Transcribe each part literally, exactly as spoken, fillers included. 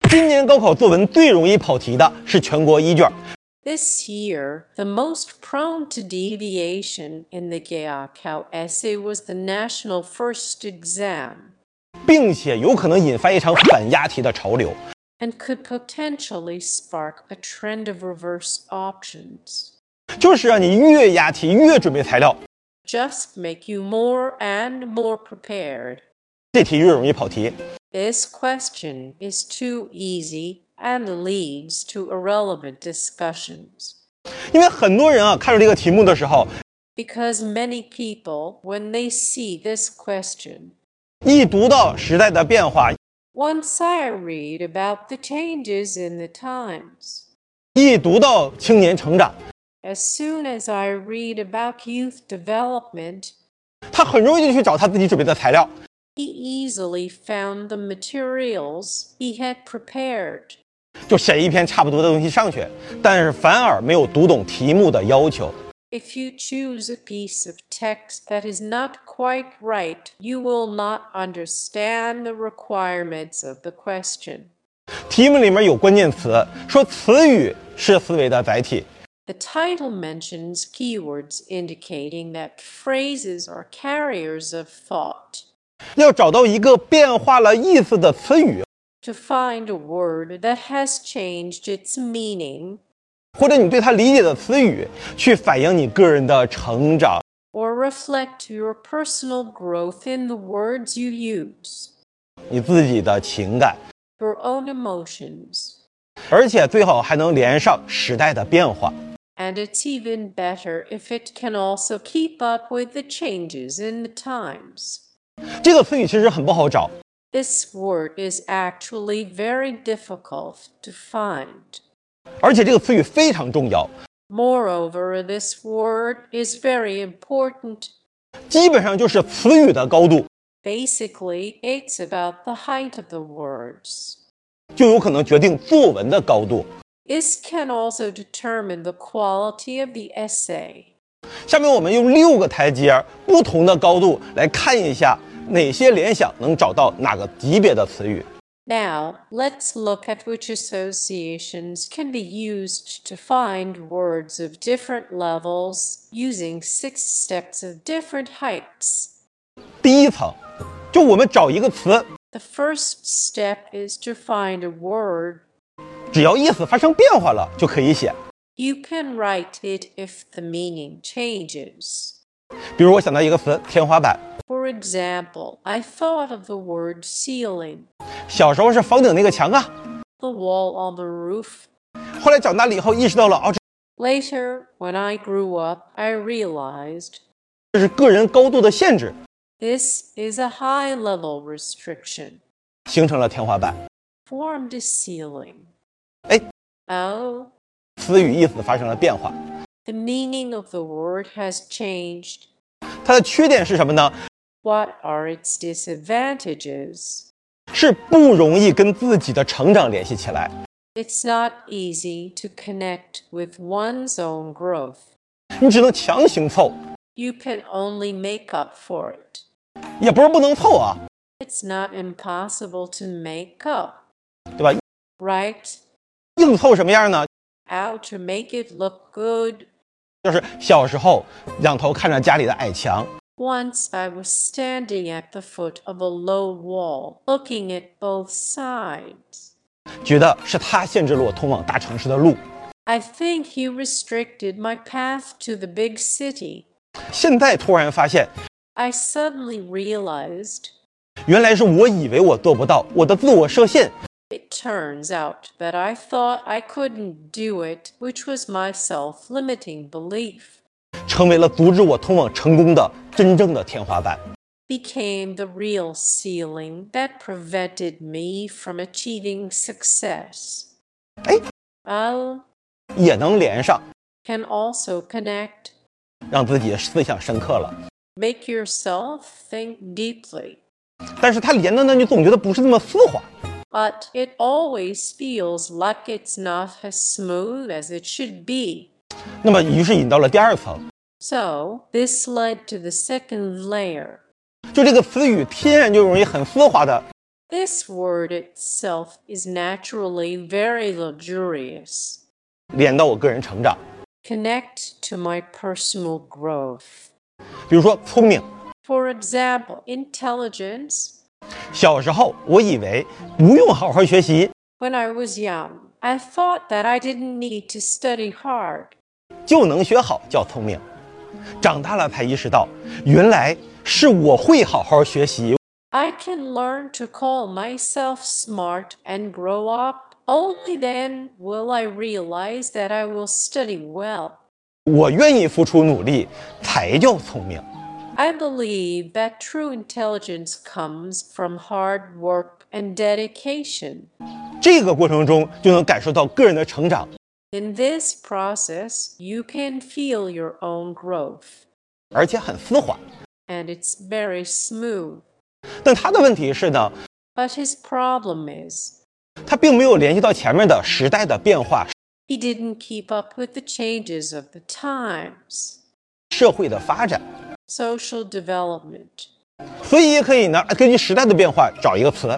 今年高考作文最容易跑题的是全国一卷。 This year, the most prone to deviation in the Gaokao essay was the national first exam, 并且有可能引发一场反押题的潮流。 and could potentially spark a trend of reverse options. 就是让你越押题越准备材料， Just make you more and more prepared. 这题越容易跑题。 This question is too easy and leads to irrelevant discussions. 因为很多人啊看到这个题目的时候， Because many people, when they see this question, 一读到时代的变化， once I read about the changes in the times, 一读到青年成长， as soon as I read about youth development, 他很容易就去找他自己准备的材料， he easily found the materials he had prepared. 就写一篇差不多的东西上去，但是反而没有读懂题目的要求。 If you choose a piece of text that is not quite right, you will not understand the requirements of the question. 题目里面有关键词，说词语是思维的载体。 The title mentions keywords indicating that phrases are carriers of thought. 要找到一个变化了意思的词语， To find a word that has changed its meaning, 或者你对它理解的词语，去反映你个人的成长。 or reflect your personal growth in the words you use, 你自己的情感， your own emotions. 而且最好还能连上时代的变化。 And it's even better if it can also keep up with the changes in the times. 这个词语其实很不好找， This word is actually very difficult to find. 而且这个词语非常重要， Moreover, this word is very important. 基本上就是词语的高度， Basically, it's about the height of the words. 就有可能决定作文的高度。 This can also determine the quality of the essay. 下面我们用六个台阶，不同的高度来看一下哪些联想能找到哪个级别的词语。 Now, let's look at which associations can be used to find words of different levels using six steps of different heights. 第一层，就我们找一个词， The first step is to find a word. 只要意思发生变化了就可以写。 You can write it if the meaning changes. 比如我想到一个词天花板， For example, I thought of the word ceiling, 小时候是房顶那个墙啊， the wall on the roof. 后来长大了以后意识到了，哦， Later, when I grew up, I realized 这是个人高度的限制， this is a high-level restriction. 形成了天花板。 Formed a ceiling. 哎， Oh, 词语意思发生了变化， the meaning of the word has changed. 它的缺点是什么呢？ What are its disadvantages? 是不容易跟自己的成长联系起来。 It's not easy to connect with one's own growth. 你只能强行凑， You can only make up for it. 也不是不能凑啊， It's not impossible to make up, 对吧？ right? 硬凑什么样呢？ How to make it look good. 就是小时候仰头看着家里的矮墙， Once I was standing at the foot of a low wall, looking at both sides. 觉得是他限制了我通往大城市的路。 I think he restricted my path to the big city. 现在突然发现， I suddenly realized 原来是我以为我做不到，我的自我设限 it turns out that I thought I couldn't do it, which was my self-limiting belief, 成为了阻止我通往成功的真正的天花板。 became the real ceiling that prevented me from achieving success. 哎， Oh, 也能连上， can also connect. 让自己思想深刻了。 Make yourself think deeply. 但是他连的呢，你总觉得不是那么丝滑。 But it always feels like it's not as smooth as it should be. 那么，于是引到了第二层， So, this led to the second layer. 就这个词语天然就容易很丝滑的 This word itself is naturally very luxurious. 连到我个人成长。 Connect to my personal growth. 比如说聪明， For example, intelligence. 小时候我以为不用好好学习 When I was young, I thought that I didn't need to study hard. 就能学好叫聪明，长大了才意识到，原来是我会好好学习。 I can learn to call myself smart and grow up. Only then will I realize that I will study well. 我愿意付出努力才叫聪明。 I believe that true intelligence comes from hard work and dedication. 这个过程中就能感受到个人的成长， In this process, you can feel your own growth, 而且很丝滑。 and it's very smooth. 但他的问题是呢， But his problem is, 他并没有联系到前面的时代的变化、 he didn't keep up with the changes of the times, 社会的发展， social development. 所以也可以呢根据时代的变化找一个词。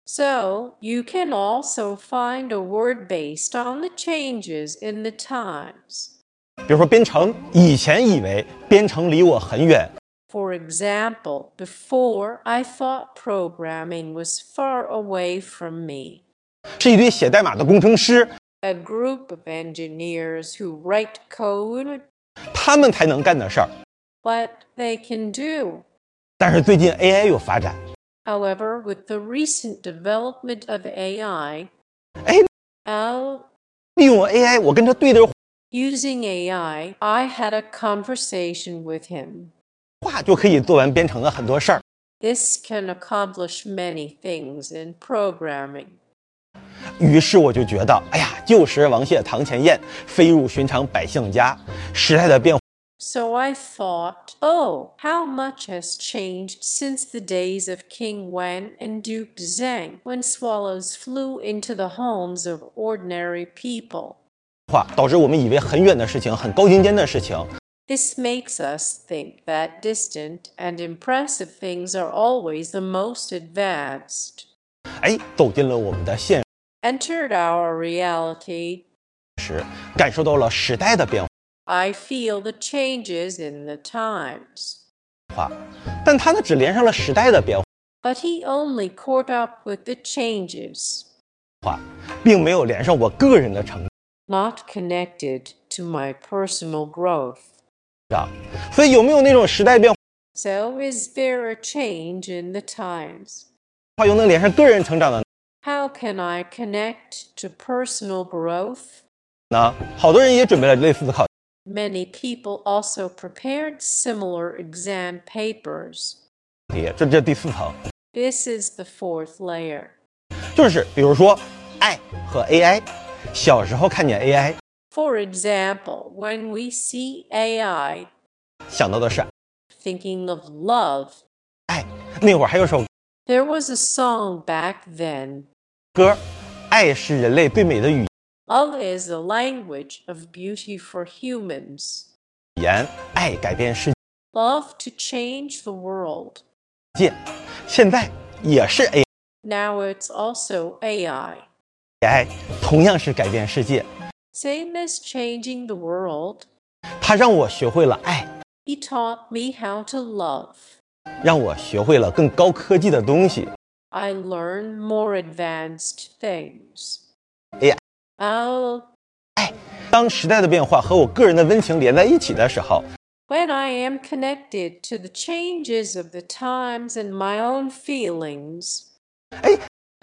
So, you can also find a word based on the changes in the times. 比如说编程，以前以为编程离我很远， For example, before I thought programming was far away from me. 是一堆写代码的工程师， A group of engineers who write code, 他们才能干的事儿。 what they can do. 但是最近 A I 有发展， However, with the recent development of A I, 哎， oh, 利用 A I 我跟他对着 using A I, I had a conversation with him. 话就可以做完编程的很多事儿。 This can accomplish many things in programming. 于是我就觉得，哎呀，旧时王谢堂前燕，飞入寻常百姓家。时代的变化 So I thought, oh, how much has changed since the days of King Wen and Duke Zheng, when swallows flew into the homes of ordinary people. 导致我们以为很远的事情、很高精尖的事情， This makes us think that distant and impressive things are always the most advanced. 哎，走进了我们的现 Entered our reality, 实，感受到了时代的变 I feel the changes in the times. 化。但它呢，只连上了时代的变 But he only caught up with the changes, 化，并没有连上我个人的成 not connected to my personal growth. 长。所以有没有那种时代变 So is there a change in the times? 化又能连上个人成长的 How can I connect to personal growth? 呢？好多人也准备了类似的考 Many people also prepared similar exam papers. 题，这这第四层， This is the fourth layer. 就是比如说爱和 A I。小时候看见 A I， For example, when we see A I, 想到的是 thinking of love. 爱。那会儿还有首 There was a song back then. 歌，爱是人类最美的语 Love is the language of beauty for humans. 言，爱改变世 Love to change the world. 界。现在也是 A Now it's also A I. I， 同样是改变世界。 Same as changing the world, 它让我学会了爱， he taught me how to love. 让我学会了更高科技的东西。 I learned more advanced things. A I， Oh, 当时代的变化和我个人的温情连在一起的时候， when I am connected to the changes of the times and my own feelings, 哎，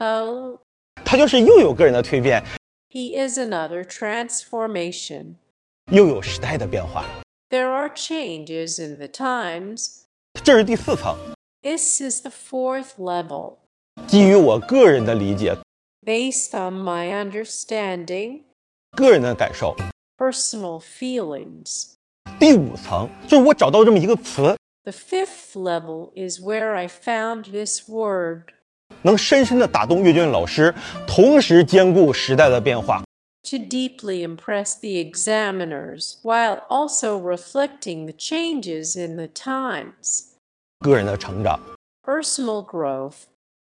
oh, 它就是又有个人的蜕变， he is another transformation. 又有时代的变化。 There are changes in the times. 这是第四层， This is the fourth level. 基于我个人的理解、 Based on my understanding, 个人的感受。 personal feelings. 第五层就是我找到这么一个词， The fifth level is where I found this word. 能深深地打动阅卷老师，同时兼顾时代的变化。 To deeply impress the examiners while also reflecting the changes in the times. 个人的成长， Personal growth.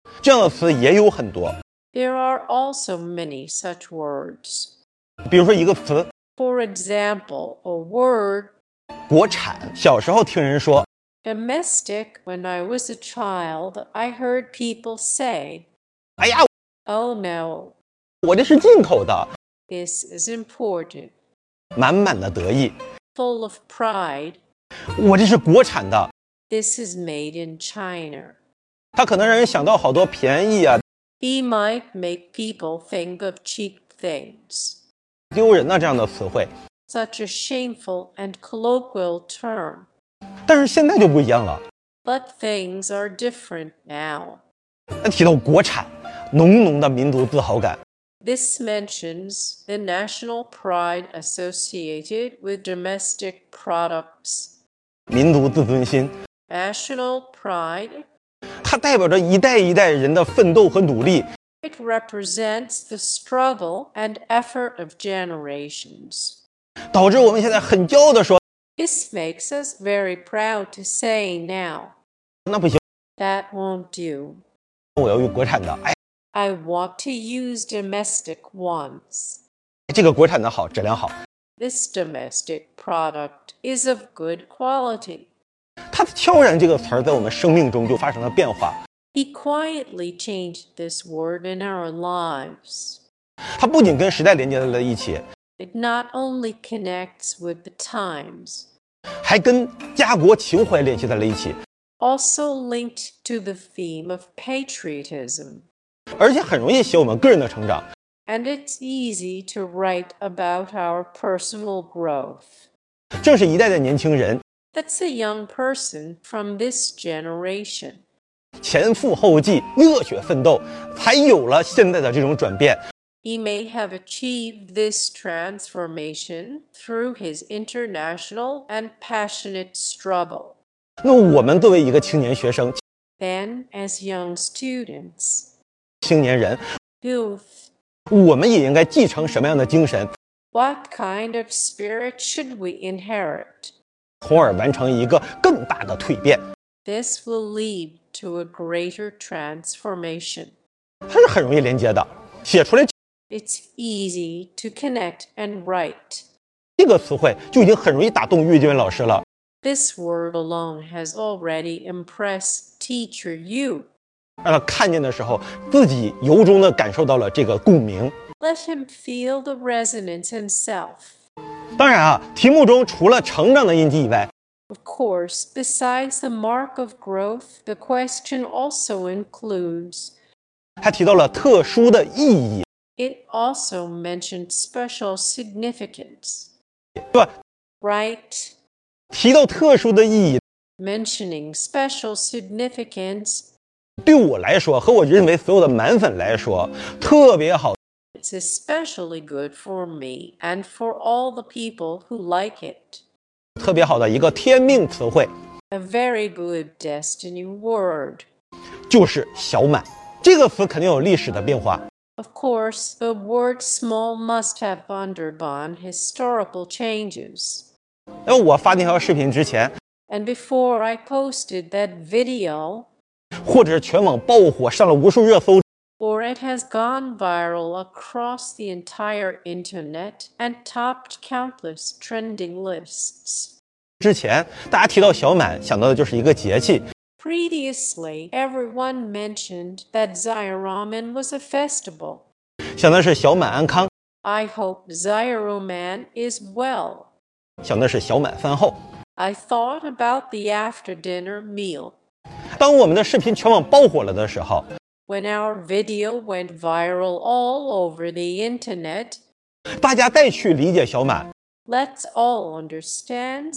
这样的词也有很多。 There are also many such words. 比如说一个词 For example, a word 国产，小时候听人说 domestic. When I was a child, I heard people say, 哎呀 "Oh no, 我这是进口的， this is imported." 满满的得意， Full of pride, 我这是国产的， "This is made in China." 它可能让人想到好多便宜啊 He might make people think of cheap things. 丢人啊这样的词汇。 Such a shameful and colloquial term. 但是现在就不一样了， But things are different now. 那提到国产，浓浓的民族自豪感， This mentions the national pride associated with domestic products. 民族自尊心， National pride, 它代表着一代一代人的奋斗和努力。 it represents the struggle and effort of generations. 导致我们现在很骄傲地说， This makes us very proud to say now. 那不行， That won't do. 我要用国产的。哎， I want to use domestic ones. 这个国产的好，质量好。 This domestic product is of good quality. 它悄然这个词儿在我们生命中就发生了变化。 He quietly changed this word in our lives. 它不仅跟时代连接在了一起， It not only connects with the times, 还跟家国情怀联系在了一起， also linked to the theme of patriotism. 而且很容易写我们个人的成长。 And it's easy to write about our personal growth. 正是一代的年轻人 That's a young person from this generation. 前赴后继、热血奋斗，才有了现在的这种转变。 He may have achieved this transformation through his international and passionate struggle. 那我们作为一个青年学生、 Then, as young students, 青年人， youth, 我们也应该继承什么样的精神， what kind of spirit should we inherit? 从而完成一个更大的蜕变。 This will lead to a greater transformation. 它是很容易连接的，写出来 It's easy to connect and write. 这个词汇就已经很容易打动阅卷老师了。 This word alone has already impressed teacher you. 让他看见的时候，自己由衷地感受到了这个共鸣。 Let him feel the resonance himself. 当然啊，题目中除了成长的印记以外， Of course, besides the mark of growth, the question also includes. 还提到了特殊的意义， It also mentioned special significance. 对吧？ Right? 提到特殊的意义， Mentioning special significance, 对我来说和我认为所有的满粉来说特别好。 it's especially good for me and for all the people who like it. 特别好的一个天命词汇 A very good destiny word. 就是小满，这个词肯定有历史的变化。 Of course, the word small must have undergone historical changes. 因为我发那条视频之前， And before I posted that video, 或者是全网爆火，上了无数热搜， or it has gone viral across the entire internet and topped countless trending lists. 之前大家提到小满，想到的就是一个节气， Previously, everyone mentioned that Zyroman was a festival. 想的是小满安康， I hope Zyroman is well. 想的是小满饭后。 I thought about the after-dinner meal. 当我们的视频全网爆火了的时候， When our video went viral all over the internet, 大家再去理解小满， let's all understand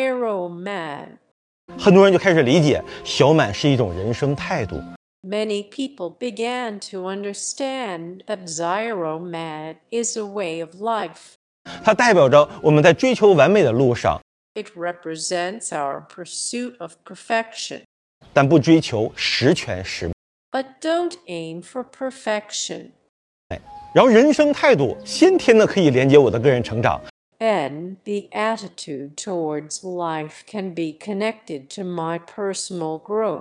Zyroman. 很多人就开始理解小满是一种人生态度。 Many people began to understand that Zyroman is a way of life. 它代表着我们在追求完美的路上， It represents our pursuit of perfection. 但不追求十全十美。 But don't aim for perfection. 然后人生态度先天的可以连接我的个人成长， Then the attitude towards life can be connected to my personal growth.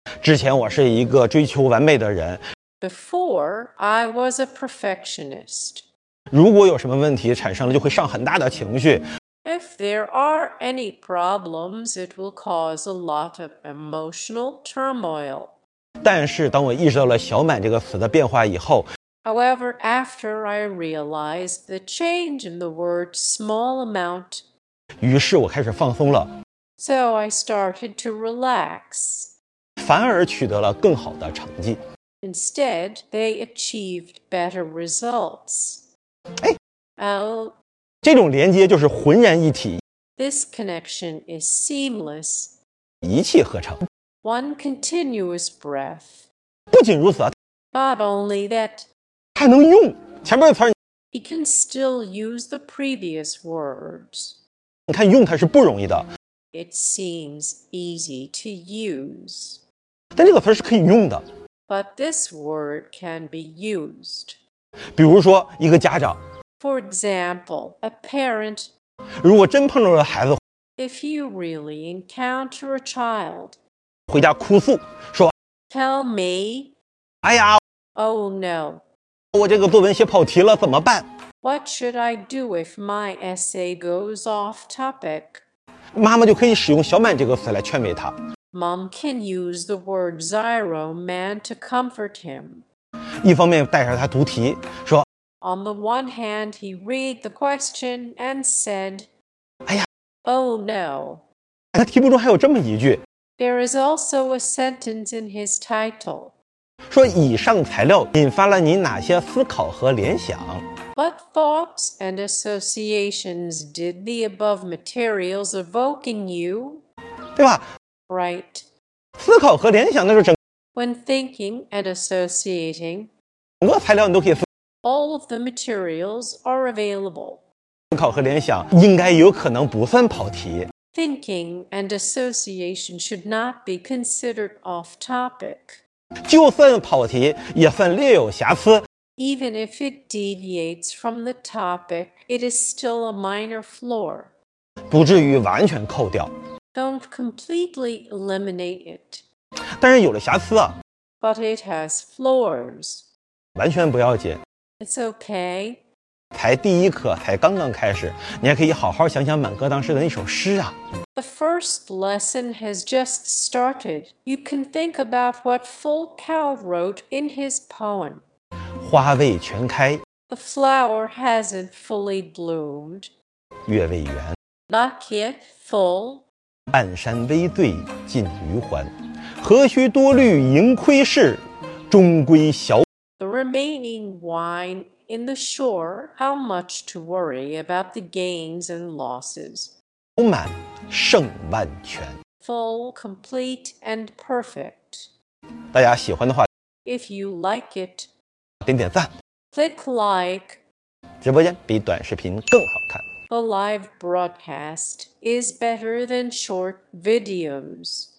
之前我是一个追求完美的人， Before, I was a perfectionist. 如果有什么问题产生了，就会上很大的情绪。 If there are any problems, it will cause a lot of emotional turmoil. 但是当我意识到了小满这个词的变化以后， However, after I realized the change in the word small amount, 于是我开始放松了， so I started to relax. 反而取得了更好的成绩。 Instead, they achieved better results. 哎， Oh, 这种连接就是浑然一体， this connection is seamless. 一气呵成。 One continuous breath. 不仅如此啊， Not only that, 还能用前面的词儿。 he can still use the previous words. 你看用它是不容易的， It seems easy to use, 但这个词儿是可以用的。 but this word can be used. 比如说一个家长， For example, a parent, 如果真碰到了孩子 if you really encounter a child, 回家哭诉说， tell me, 哎呀， oh no, 我这个作文写跑题了，怎么办？ what should I do if my essay goes off topic? 妈妈就可以使用小满这个词来劝慰他。 Mom can use the word Zyro Man to comfort him. 一方面带着他读题，说， On the one hand, he read the question and said, 哎呀， oh no. 他题目中还有这么一句， There is also a sentence in his title. 说以上材料引发了你哪些思考和联想？ What thoughts and associations did the above materials evoke in you? 对吧？ Right. 思考和联想，那是整 When thinking and associating, 个材料你都可以思 all of the materials are available. 考和联想，应该有可能不算跑题。 Thinking and association should not be considered off topic. 就算跑题，也算略有瑕疵。 Even if it deviates from the topic, it is still a minor flaw. 不至于完全扣掉。 Don't completely eliminate it, 但是有了瑕疵啊， but it has flaws. 完全不要紧。 It's okay. 才第一课，才刚刚开始，你还可以好好想想满哥当时的那首诗啊。 The first lesson has just started. You can think about what Full Cow wrote in his poem. 花未全开， The flower hasn't fully bloomed, 月未圆， not yet full. 半山微醉尽余欢，何须多虑盈亏事，终归小 The remaining wine in the shore, how much to worry about the gains and losses. 满胜万全。 Full, complete, and perfect. 大家喜欢的话， If you like it, 点点赞。 click like. 直播间比短视频更好看。 The live broadcast is better than short videos.